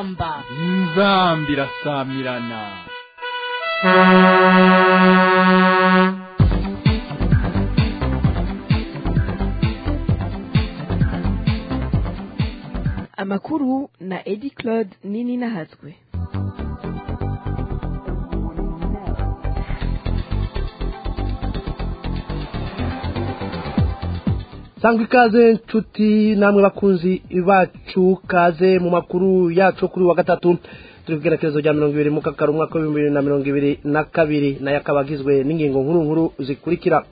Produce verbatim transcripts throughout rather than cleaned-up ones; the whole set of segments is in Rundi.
inzamba inzamba irasamirana. Amakuru na Edi Claude Nini Nahazwe. Sangwa ikaze nshuti namwe bakunzi bacu, kaze mu makuru yacu kuri wa gatatu turi kugerekezo rya mirongo ibiri mu kakaro umwaka wa bibiri na mirongo ibiri na kabiri, nayo akabagizwe n'ingingo nkuru nkuru zikurikira.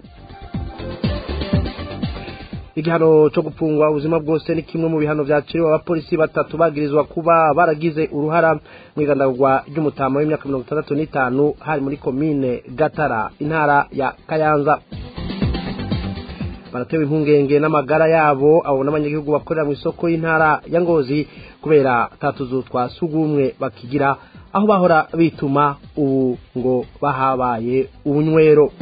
Igihano cyo gupfungwa ubuzima bwose ni kimwe mu bihano byaciriwe abapolisi batatu bagirizwa kuba baragize uruhara mu igandagurwa ry'umutama w'imyaka mirongo itandatu n'itanu hari muri komine Gatara, intara ya Kayanza. Baratewe impungenge n'amagara yabo abo n'abanyagihugu bakorera mu isoko y'intara ya Ngozi kubera tatuzu twa sugumwe bakigira aho bahora bituma ubu ngo bahabaye ubunywero.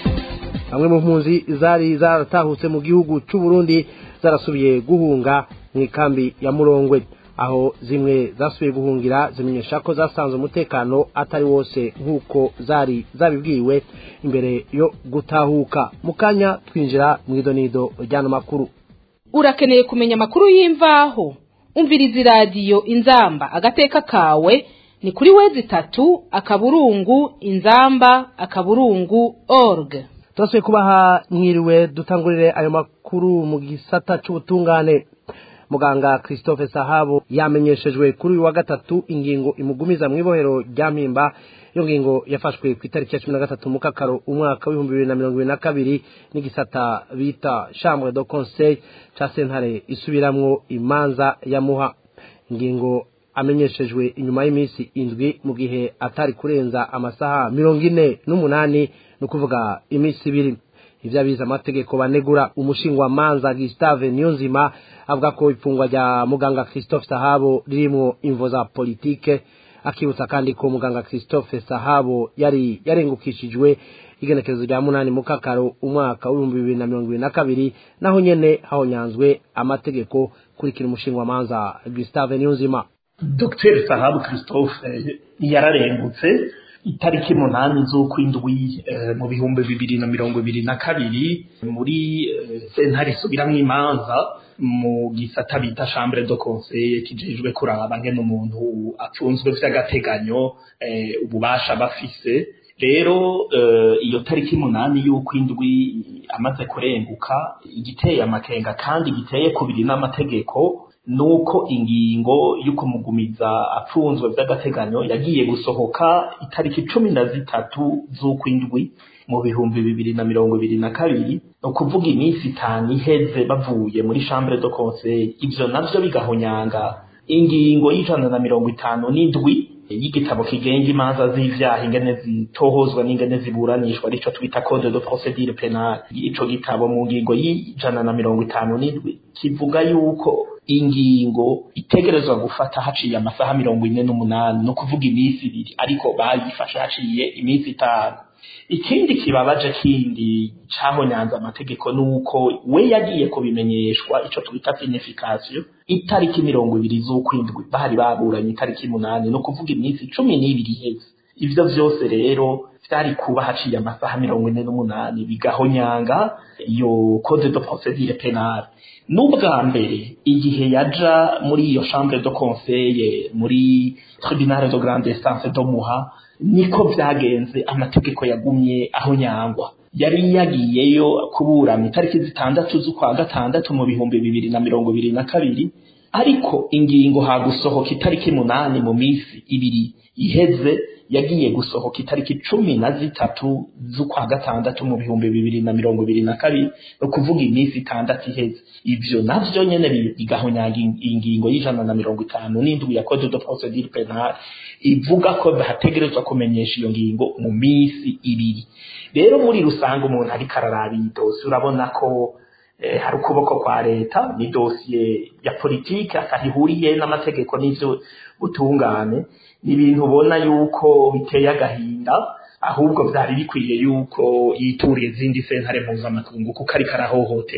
Bamwe mu mpunzi zari zaratahutse mu gihugu cy'u Burundi zarasubiye guhunga mu ikambi ya Murongwe, aho zimwe zasubiye guhungira zimenyesha ko zasanze umutekano atari wose nk'uko zari zabibwiwe imbere yo gutahuka. Mukanya twinjira mu idonido ry'ano makuru. Urakeneye kumenya amakuru y'imvaho? Umviriza radio Inzamba agateka kawe ni kuri wezi tatu akaburungu inzamba akaburungu org. Turasubiye kubaha mwiriwe, dutangurire ayo makuru mu gisata cy'ubutungane. Muganga Christophe Sahabo yamenyeshejwe kuri uyu wa gatatu ingingo imugumiza mu ibohero rya Mpimba. Iyo ngingo yafashwe ku itariki ya cumi na gatatu mu kakaro umwaka w'ibihumbi bibiri na mirongo ibiri na kabiri n'igisata bita Chambre de Conseil ca sentare isubiramwo imanza ya Muha. Ingingo amenyeshejwe inyuma y'imisi indwi mu gihe atari kurenza amasaha mirongo ine n'umunani, no kuvuga imisi ibiri. Ivyo abiza amategeko banegura umushingwa manza Gustave Niyonzima avuga ko ifungwa rya muganga Christophe Sahabo ririmo imvo za politike. Akibutsa kandi ko muganga Christophe Sahabo yari yarengukishijwe igenekerezo rya munani mu kakaro umwaka w'ibihumbi bibiri na mirongo ibiri na kabiri, naho nyene hahonyanzwe amategeko kurikira umushingwa manza Gustave Niyonzima. Docteur Sahabo Christophe yararengutse itariki munani z'ukwindwi mu bihumbi bibiri na mirongo ibiri na kabiri muri sentare isubiramwo imanza mu gisata bita Chambre de Conseil kijejwe kuraba ngene umuntu apfunzwe vy'agateganyo ububasha bafise. Rero iyo tariki munani y'ukwindwi amaze kurenguka, igiteye amakenga kandi giteye kubiri n'amategeko nuko ingingo y'ukumugumiza apfunzwe vy'agateganyo yagiye gusohoka itariki cumi na zitatu z'ukwindwi mu bihumbi bibiri na mirongo ibiri na kabiri, no kuvuga iminsi itanu iheze bavuye muri Chambre de Conseil. Ivyo navyo bigahonyanga ingingo y'ijana na mirongo itanu n'indwi y'igitabo kigenga imanza z'ivyaha ingene zitohozwa n'ingene ziburanishwa, arico twita Code de procédure pénale. Ico gitabo mu ngingo y'ijana na mirongo itanu n'indwi kivuga yuko ingingo itegerezwa gufata haciye amasaha mirongo ine n'umunani, no kuvuga iminsi ibiri, ariko bayifashe haciye iminsi itanu. Ikindi kibabaje kindi cahonyanza amategeko nuko we yagiye kubimenyeshwa ico twita signification itariki mirongo ibiri z'ukwindwi bahari baburanye itariki munani, no kuvuga iminsi cumi n'ibiri iheze. Ivyo vyose rero vyari kuba haciye amasaha mirongo ine n'umunani, bigahonyanga iyo Code de procédure pénale. N'ubwa mbere igihe yaja muri iyo Chambre de Conseil muri Tribunal de Grande Instance de Muha, niko vyagenze, amategeko yagumye aho nyangwa. Yari yagiyeyo kuburana itariki zitandatu z'ukwa gatandatu mu bihumbi bibiri na mirongo ibiri na kabiri, ariko ingingo hagusohoka itariki munani mu misi ibiri iheze yagiye gusohoka itariki cumi na zitatu z'ukwa gatandatu mu bihumbi bibiri na mirongo ibiri na kabiri, no kuvuga iminsi itandatu iheze. Ivyo navyo nyene bigahonyanga ingingo y'ijana na mirongo itanu n'indwi ya Code de procédure pénale ivuga ko bategerezwa kumenyesha iyo ngingo mu misi ibiri. Rero muri rusange umuntu ari kararaba idosi urabona ko eh, hari ukuboko kwa leta, ni dossier ya politike akahihuriye n'amategeko n'ivyo butungane. Ni ibintu ubona yuko biteye agahinda, ahubwo vyari bikwiye yuko yituriye izindi sentare mpuzamakungu kuko ari karahohoterwa.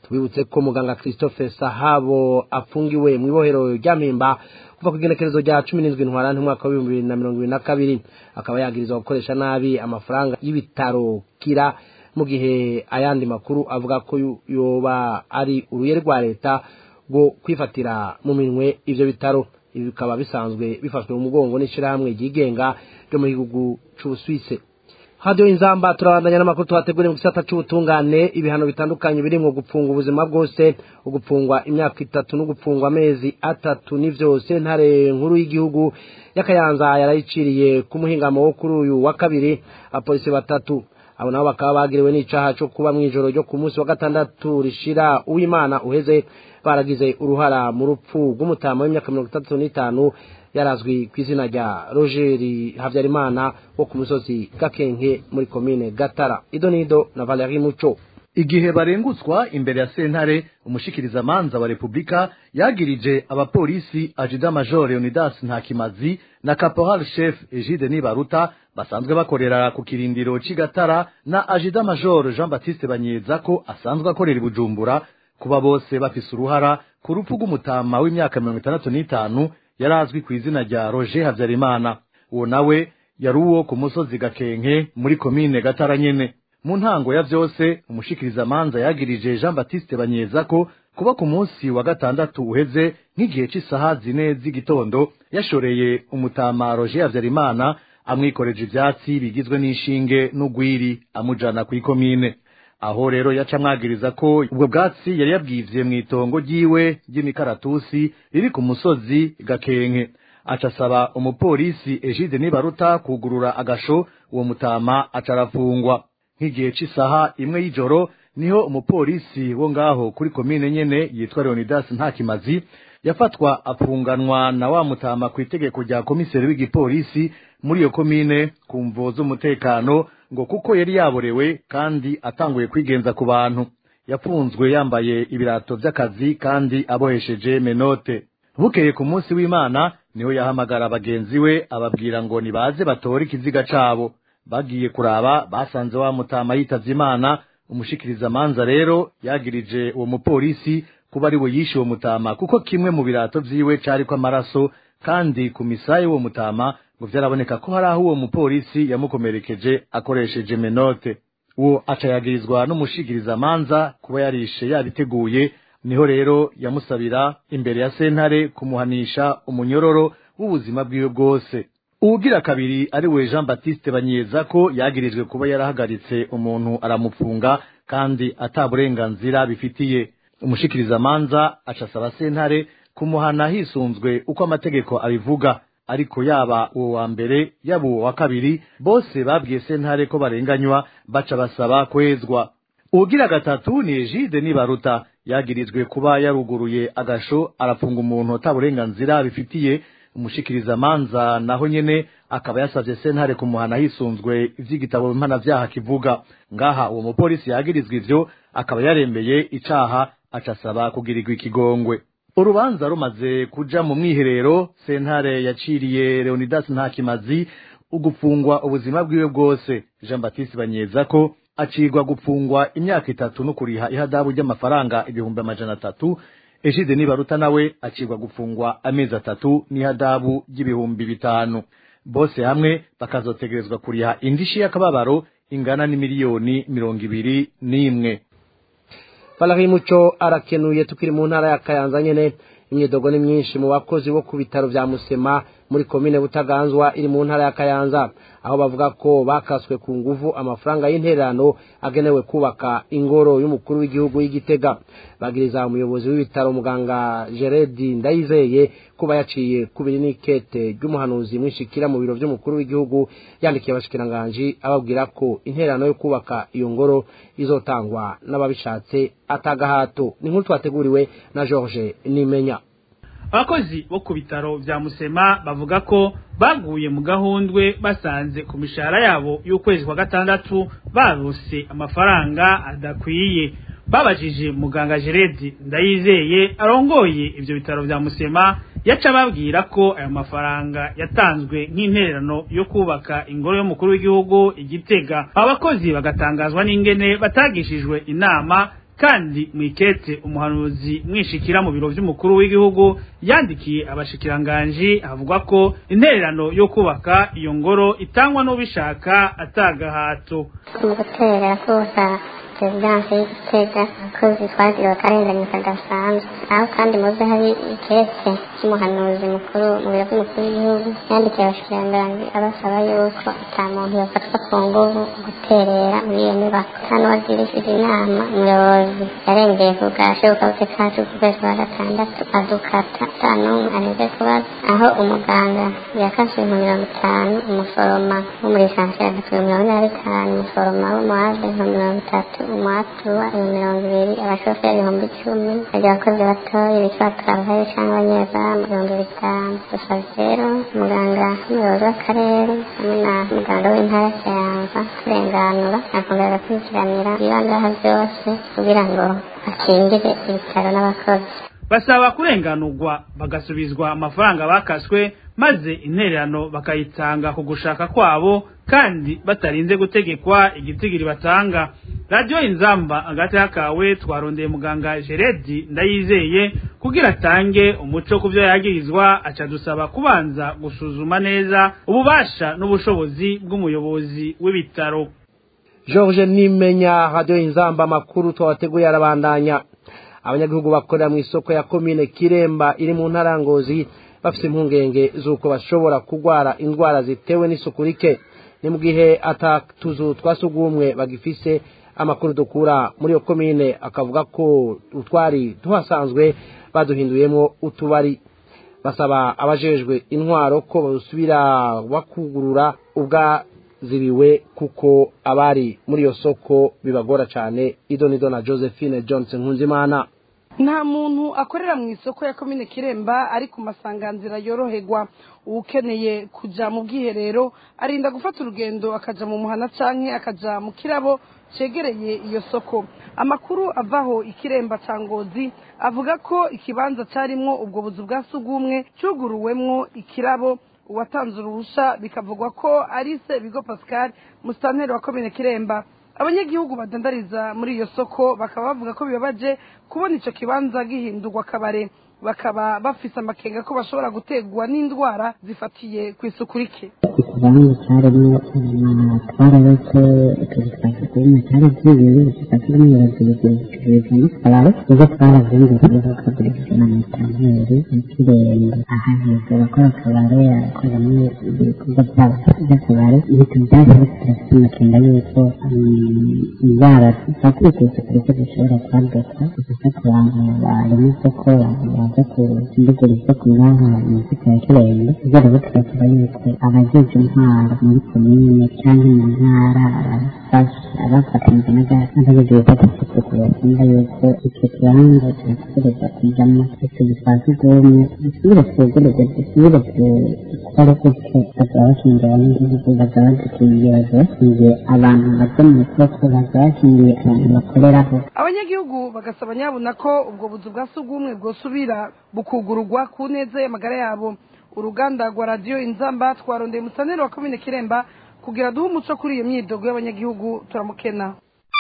tubibutse ko muganga Christophe Sahabo afungiwe mu ibohero rya Mpimba kuva ku igenekerezo rya cumi n'indwi ntwarante umwaka wa bibiri na mirongo ibiri na kabiri akaba yagirizwa gukoresha nabi amafaranga y'ibitaro kira mu gihe ayandi makuru avuga ko yoba ari uruye rwa leta ngo kwifatira mu minwe ivyo bitaro. Ibi bikaba bisanzwe bifashwe mu mugongo n'ishirahamwe ryigenga ryo mu gihugu c'Ubusuwise. Radio Inzamba turabandanya n'amakuru twateguriye mu gisata c'ubutungane. Ibihano bitandukanye birimwo gupfunga ubuzima bwose, ugupfungwa imyaka itatu no gupfungwa amezi atatu nivyo sentare nkuru y'igihugu y'Akayanza yarayiciriye ku muhingamo wo kuri uyu wa kabiri apolisi batatu. Abo nabo bakaba bagiriwe n'icaha cyo kuba mwijoro ryo ku munsi wa gatandatu rishira uw'Imana uheze baragize uruhara mu rupfu rw'umutama w'imyaka mirongo itatu n'itanu yarazwi ku izina rya Roger Havyarimana wo ku musozi Gakenke muri komine Gatara. Idonido na Valerie Muco. Igihe barengutswa imbere ya sentare, umushikiriza manza wa Republika yagirije abapolisi Ajida Major Leonidas Ntakimazi na Caporal Chef Egide Nibaruta basanzwe bakorera ku kirindiro c'Igatara na Ajida Major Jean Baptiste Banyeza ko asanzwe akorera i Bujumbura kuba bose bafise uruhara ku rupfu rw'umutama w'imyaka mirongo itandatu n'itanu yarazwi ku izina rya Roger Havyarimana. Uwo nawe yari uwo ku musozi Gakenke muri komine Gatara nyene. Mu ntango ya vyose umushikiriza manza yagirije Jean Baptiste Banyeza ko kuba ku munsi wa gatandatu uheze nk'igihe c'isaha zine z'igitondo yashoreye umutama Roger Havyarimana amwikoreje ivyatsi bigizwe n'ishinge n'ugwiri amujana ku ikomine. Aho rero yaca mwagiriza ko ubwo bwatsi yari yabwivye mw'itongo ryiwe ry'imikaratusi riri ku musozi Gakenke. Acasaba umupolisi Egide Nibaruta kugurura agasho, uwo mutama acarafungwa. Nk'igihe c'isaha imwe y'ijoro niho umupolisi wo ngaho kuri komine nyene yitwa Leonidas Ntakimazi yafatwa afunganwa na wa mutama ku itegeko rya komiseri w'igipolisi muri iyo komine ku mvo z'umutekano, ngo kuko yari yaborewe kandi atanguye kwigenza ku bantu. Yafunzwe yambaye ibirato vy'akazi kandi abohesheje menote. Bukeye ku munsi w'Imana niho yahamagara abagenzi we ababwira ngo nibaze batore ikiziga cabo. Bagiye kuraba basanze wa mutama yitavye Imana. Umushikiriza manza rero yagirije uwo mupolisi kuba ari we yishe uwo mutama kuko kimwe mu birato vyiwe cari ko amaraso, kandi ku misaye uwo mutama ngo vyaraboneka ko hari aho uwo mupolisi yamukomerekeje akoresheje menote. Uwo aca yagirizwa n'umushikiriza manza kuba yarishe yabiteguye. Niho rero yamusabira imbere ya sentare kumuhanisha umunyororo w'ubuzima bwiwe bwose. Ugira kabiri ari we Jean Baptiste Banyeza ko yagirijwe kuba yarahagaritse umuntu aramufunga kandi ataburenganzira bifitiye. Umushikiriza manza acasaba sentare kumuhana hisunzwe uko amategeko abivuga, ariko yaba uwo wa mbere yaba uwo wa kabiri bose babwiye sentare ko barenganywa baca basaba kwezwa. Ugira gatatu ni Egide Nibaruta yagirizwe kuba yaruguruye agasho arafunga umuntu ataburenganzira bifitiye. Umushikiriza manza naho nyene akaba yasavye sentare kumuhana hisunzwe ivy'igitabo mpanavyaha kivuga. Ngaha uwo mupolisi yagirizwe ivyo akaba yarembeye icaha acasaba kugirirwa ikigongwe. Urubanza rumaze kuja mu mwiherero, sentare yaciriye Leonidas Ntakimazi ugupfungwa ubuzima bwiwe bwose. Jean Baptiste Banyeza ko acirwa gupfungwa imyaka itatu no kuriha ihadabu ry'amafaranga ibihumbi amajana atatu. Egide Nibaruta nawe acirwa gupfungwa amezi atatu n'ihadabu ry'ibihumbi bitanu. Bose hamwe bakazotegerezwa kuriha indishi y'akababaro ingana n'imiliyoni mirongo ibiri n'imwe. Valerie Muco arakenuye. Tukiri mu ntara ya Kayanza nyene, imyidogo ni myinshi mu bakozi bo ku bitaro vya Musema muri komine Butaganzwa iri mu ntara ya Kayanza, aho bavuga ko bakaswe ku nguvu amafaranga y'intererano agenewe kubaka ingoro y'umukuru w'igihugu y'Igitega. Bagiriza umuyobozi w'ibitaro muganga Geredi Ndayizeye kuba yaciye kubiri n'ikete ry'umuhanuzi mwishikira mu biro vy'umukuru w'igihugu yandikiye abashikiranganje ababwira ko intererano yo kubaka iyo ngoro izotangwa n'ababishatse atagahato. Ni nkuru twateguriwe na George Nimenya. Abakozi bo ku bitaro vya Musema bavuga ko baguye mu gahundwe basanze ku mishahara yabo y'ukwezi kwa gatandatu barose amafaranga adakwiye. Babajije muganga Geredi Ndayizeye arongoye ivyo bitaro vya Musema yaca babwira ko ayo mafaranga yatanzwe nk'intererano yo kubaka ingoro y'umukuru w'igihugu Igitega. Abakozi bagatangazwa n'ingene batagishijwe inama kandi mwikete umuhanuzi mwishikira mu biro vy'umukuru w'igihugu yandikiye abashikiranganji avuga ko intererano yo kubaka iyo ngoro itangwa n'ubishaka atagahato gutera kusa perezidansi y'igitega abakozi twagiriwe akarengane kadasanzwe aho kandi muze hari ikete cy'umuhanuzi mukuru mu biro by'umukuru w'igihugu yandikiye abashikiranganji abasaba yuko ata muntu yofatwa ku nguvu guterera muri iyo nyubako kandi uwagirishije inama umuyobozi yarengeye ku bwashe bukabute kacu ku kwezi kwa gatandatu adukata ata n'umwe aneze kubaza aho umuganga yakashe mu mirongo itanu umuforoma wo muri lisansi ya gatatu mirongo ine na bitanu umuforoma w'umuhave nka mirongo itatu umwatuwa mirongo ibiri abashoferi ibihumbi icumi bajya abakozi batoya bitwa travaye cyangwa abanyezamu ibihumbi bitanu gusa rero umuganga n'umuyobozi w'akarere hamwe na muganga w'intara Kayanza kurenganura akongera agakurikiranira ibibangaha byose kugira ngo akingire ibitaro n'abakozi basaba kurenganurwa bagasubizwa amafaranga bakaswe maze intererano bakayitanga ku gushaka kwabo kandi batarinze gutegekwa igitigiri batanga. Radio Inzamba agati hakawe twarondeye muganga Jeredi Ndayizeye kugira atange umuco kuvyo yagirizwa, aca dusaba kubanza gusuzuma neza ububasha n'ubushobozi bw'umuyobozi w'ibitaro. George Nimenya, Radio Inzamba, makuru twateguye arabandanya. Abanyagihugu bakorera mu isoko ya komine Kiremba iri mu ntara Ngozi bafite impungenge z'uko bashobora kugwara indwara zitewe n'isuku rike, ni mu gihe atatuzu twasugumwe bagifise. Amakuru dukura muri yo komine akavuga ko utwari tuhasanzwe baduhinduyemo utubari. Basaba abajejwe intwaro ko basubira bakugurura ubwa zibiwe kuko abari muri yo soko bibagora cyane. Idonido na Josephine Johnson Nkunzimana. Nta muntu akorera mu isoko ya komine Kiremba ari ku masanganzira yoroherwa. Ukeneye kuja mu bwiherero arinda gufata urugendo akaja mu muhana canke akaja mu kirabo cegereye iyo soko. Amakuru avaho Ikiremba Cangozi avuga ko ikibanza carimwo ubwo buzu bwa sugumwe cuguruwemwo ikirabo. Uwatanze uruhusha bikavugwa ko ari se Bigo Pascal musitanteri wa komine Kiremba. Abanyagihugu badandariza muri iyo soko bakaba bavuga ko bibabaje kubona ico kibanza gihindurwa kabare, bakaba bafise amakenga ko bashobora gutegwa n'indwara zifatiye ku isuku rike. Ikibanza cyarimo twarabetse tugifashe kuri matari z'ibiri zifashe n'umuyobozi n'akararo ubwo twarabyumvise bakagurishije na mitanteri y'ikirembe aha hejuru bakora akabare akoramo ibikorwa byabo by'akabare ibintu byose turafite amakenga y'uko indwara zifatiye ku isuku rike zishobora kwaduka zifata ku bantu bari mu isoko baza kumbugura isoko ngaha mu isoko ya Kirembe. Ibyo rero turasaba yuko abajeje intwaro muri komine cyangwa mu ntara abafatanyije n'abajeje gufata isuku bakumva yuko icyo kibanza kirategereza kujamo icyo gisaza ugomwe dusubire twegereze dusubire dukore gutyo bazaba bashingiye abanyagihugu bazaba badukingiye bazaba bashingiye abantu baza mu isoko bazaba bashingiye abantu bakoreraho. Abanyagihugu bagasaba nyabuna ko ubwo buzu bwa sugumwe bwosubira bukugururwa ku neza y'amagara yabo. Uruganda rwa Radio Inzamba twarondeye musanero wa komine Kiremba kugira duhe umuco kuri iyo myidogo y'abanyagihugu turamukena.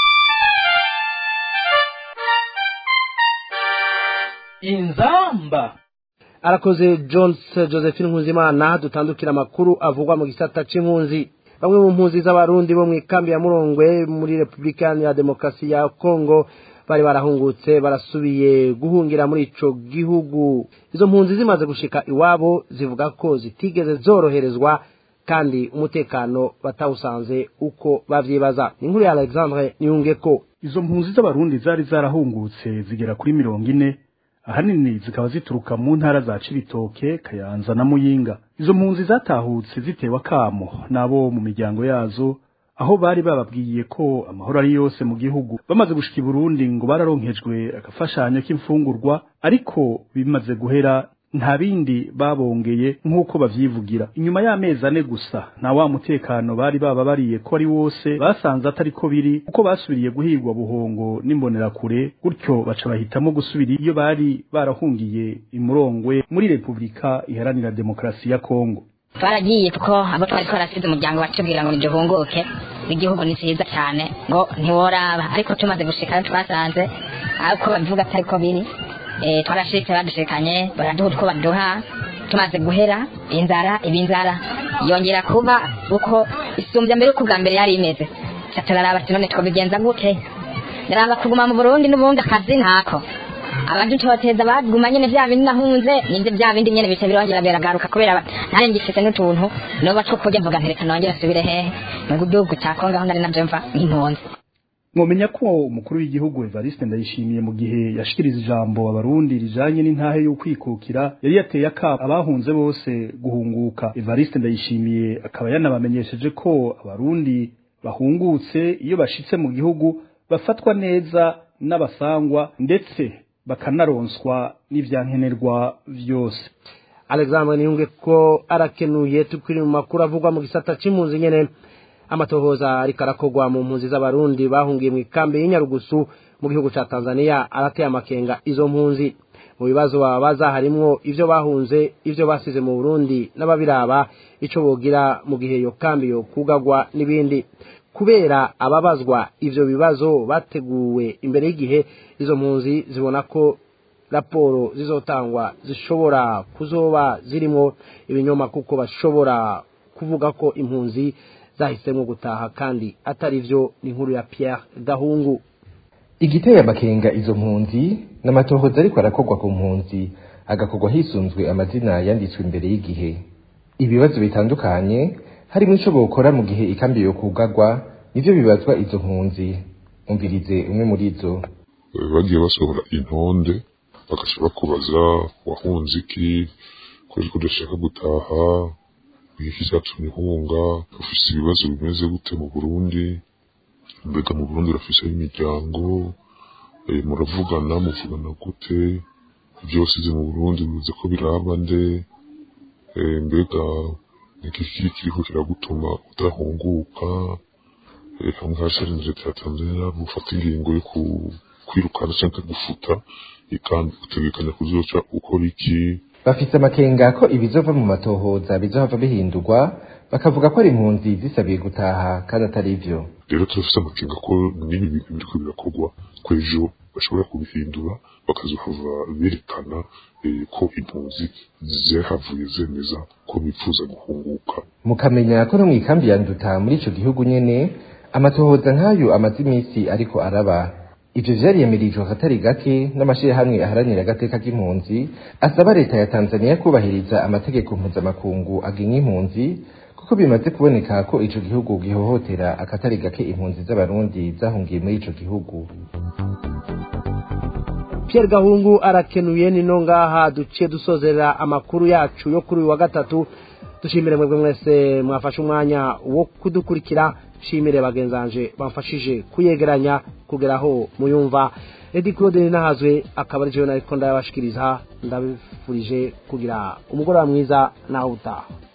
Inzamba arakoze Jones Josephine Nkunzimana. Dutandukira makuru avugwa mu gisata c'impunzi. Bamwe mu mpunzi z'abarundi bo mu ikambi ya Murongwe muri Republika ya Demokarasi ya Kongo bari barahungutse barasubiye guhungira muri ico gihugu. Izo mpunzi zimaze gushika iwabo zivuga ko zitigeze zoroherezwa kandi umutekano batawusanze uko bavyibaza. Inkuru ya Alexandre Niyungeko. Izo mpunzi z'abarundi zari zarahungutse zigera kuri mirongo ine, ahanini zikaba zituruka mu ntara za Cibitoke, Kayanza na Muyinga. Izo mpunzi zatahutse zitewe akamo nabo mu miryango yazo, aho bari bababwiye ko amahoro ari yose mu gihugu. Bamaze gushika i Burundi ngo bararonkejwe agafashanyo k'imfungurwa, ariko bimaze guhera nta bindi babongeye nk'uko bavyivugira. Inyuma y'amezi ane gusa na wa mutekano bari baba bariye ko ari wose basanze atari ko biri, uko basubiriye guhigwa buhongo n'imbonera kure, gutyo baca bahitamo gusubira iyo bari barahungiye i Murongwe muri Republika Iharanira Demokarasi ya Kongo. Twaragiye kuko abo twari twarasize umuryango batubwira ngo niduhunguke, igihugu ni cyiza cyane ngo ntiworaba, ariko tumaze gushika twasanze ariko bavuga atari ko biri eh twarashitse badushikanye baraduha utwo baduha tumaze guhera inzara ibinzara yongera kuba uko isumbya mbere uko bwa mbere yari imeze cyatarara ati none twobigenza gute naranga kuguma mu Burundi n'ubundi akazi ntako abantu toteza baguma nyene vya bindi nahunze nivyo vya bindi nyene bice birongera biragaruka kubera nari ngifite n'utuntu no baco kujya mvuga ntereka nongera subire hehe mu gihugu cya Kongo aho nari navyo mva impunzi. Mwomenya ko umukuru w'igihugu Evariste Ndayishimiye mu gihe yashikiriza ijambo abarundi rijanye n'intahe yo kwikukira yari yateye akaba abahunze bose guhunguka. Evariste Ndayishimiye akaba yanabamenyesheje ko abarundi bahungutse iyo bashitse mu gihugu bafatwa neza n'abasangwa ndetse bakanaronswa n'ivyankenerwa vyose. Alexandre Niyunge ko arakenuye tukiri mu makuru avugwa mu gisata c'impunzi nyene. Amatohoza ariko arakogwa mu mpunzi z'abarundi bahungiye mu ikambi y'Inyarugusu mu gihugu ca Tanzania arateye amakenga izo mpunzi. Mu bibazo babaza harimwo ivyo bahunze, ivyo basize mu Burundi n'ababiraba ico bogira mu gihe yo kambi yo kugagwa n'ibindi. Kubera ababazwa ivyo bibazo bateguwe imbere y'igihe, izo mpunzi zibona ko raporo zizotangwa zishobora kuzoba zirimo ibinyoma kuko bashobora kuvuga ko impunzi zahisemo gutaha kandi atari vyo. Ni inkuru ya Pierre Gahungu. Igiteye amakenga izo mpunzi n'amatohoza ariko arakogwa ku mpunzi agakogwa hisunzwe amazina yanditswe imbere y'igihe. Ibibazo bitandukanye harimo ico bokora mu gihe ikambi yo kugagwa nivyo bibazwa izo mpunzi. Umvirize umwe muri izo. Bagiye basohora intonde bagashobora kubaza wahunze iki, ko udashaka gutaha, iki cyatumye uhunga, ufise ibibazo bimeze gute mu Burundi, mbega mu Burundi urafise imiryango, muravugana muvugana gute, byose byo mu Burundi bivuze ko biraba nde, mbega iki kiriko kiragutuma udahunguka, hamwe hasharinje cya Tanzania gufata ingingo yo kwirukana cyangwa gufuta ikambi utegekanya kuzoca ukora iki. Bafise amakenga ko ibizova mu matohoza bizohava bihindurwa bakavuga ko ari impunzi zisabiye gutaha kandi atari ivyo. Rero turafise amakenga ko n'ibi bintu biriko birakogwa ko ejo bashobora kubihindura bakazohava berekana ko impunzi zihavuye zemeza ko bifuza guhunguka. Mukamenya ko no mu ikambi ya Nduta muri ico gihugu nyene amatohoza nk'ayo amaze iminsi ariko araba. Ivyo vyariyamirijwe akatari gake n'amashirahamwe aharanira agateka k'impunzi asaba leta ya Tanzania kubahiriza amategeko mpuzamakungu agenga impunzi kuko bimaze kuboneka ko ico gihugu gihohotera akatari gake impunzi z'abarundi zahungiye muri ico gihugu. Pierre Gahungu arakenuye nino ngaha duciye dusozera amakuru yacu yo kuri wa gatatu. Dushimire mwebwe mwese mwafashe umwanya wo kudukurikira. Shimire bagenzanje bamfashije kuyegeranya kugeraho muyumva. Edi Claude Nahazwe akaba ari je nariko ndabashikiriza, ndabifurije kugira umugoroba mwiza naho utaha.